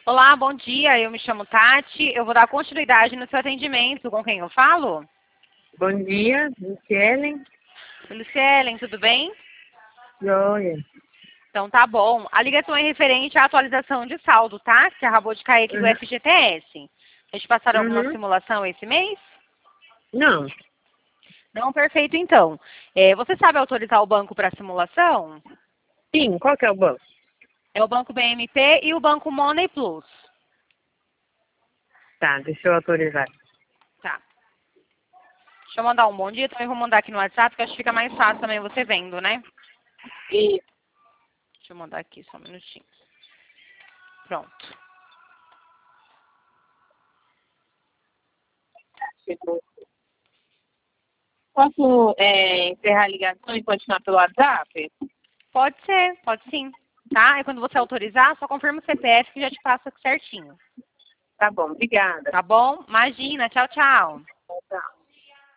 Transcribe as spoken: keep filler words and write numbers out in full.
Olá, bom dia. Eu me chamo Tati. Eu vou dar continuidade no seu atendimento. Com quem eu falo? Bom dia, Lucielen. Lucielen, tudo bem? Joia. Então tá bom. A ligação é referente à atualização de saldo, tá? Que acabou de cair aqui do Uhum. F G T S. Eles passaram alguma Uhum. simulação esse mês? Não. Não, perfeito então. É, você sabe autorizar o banco para simulação? Sim, qual que é o banco? É o Banco B M P e o Banco Money Plus. Tá, deixa eu autorizar. Tá. Deixa eu mandar um bom dia. Também vou mandar aqui no WhatsApp, que acho que fica mais fácil também você vendo, né? E Deixa eu mandar aqui só um minutinho. Pronto. posso é, encerrar a ligação e continuar pelo WhatsApp? Pode ser, pode sim. Tá? E quando você autorizar, só confirma o C P F que já te passa certinho. Tá bom, obrigada. Tá bom? Imagina. Tchau, tchau.